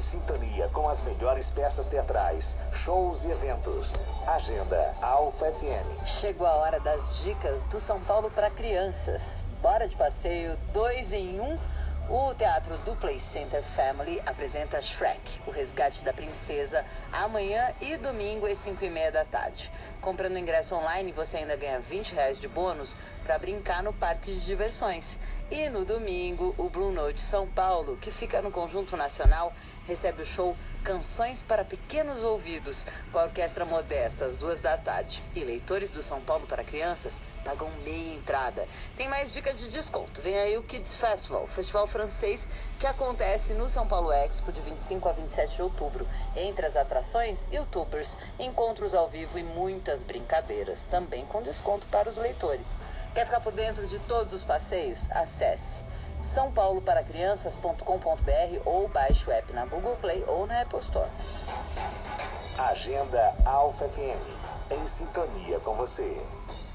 sintonia com as melhores peças teatrais, shows e eventos. Agenda Alfa FM. Chegou a hora das dicas do São Paulo para crianças. Bora de passeio 2 em 1. O Teatro do Play Center Family apresenta Shrek, o resgate da princesa, amanhã e domingo às 5h30 da tarde. Comprando ingresso online, você ainda ganha R$20 de bônus para brincar no parque de diversões. E no domingo, o Blue Note São Paulo, que fica no Conjunto Nacional, recebe o show Canções para Pequenos Ouvidos, com a Orquestra Modesta, às 2 da tarde. E leitores do São Paulo para crianças pagam meia entrada. Tem mais dica de desconto. Vem aí o Kids Festival, festival francês que acontece no São Paulo Expo de 25 a 27 de outubro. Entre as atrações, youtubers, encontros ao vivo e muitas brincadeiras, também com desconto para os leitores. Quer ficar por dentro de todos os passeios? Acesse saopauloParaCrianças.com.br ou baixe o app na Google Play ou na Apple Store. Agenda Alfa FM. Em sintonia com você.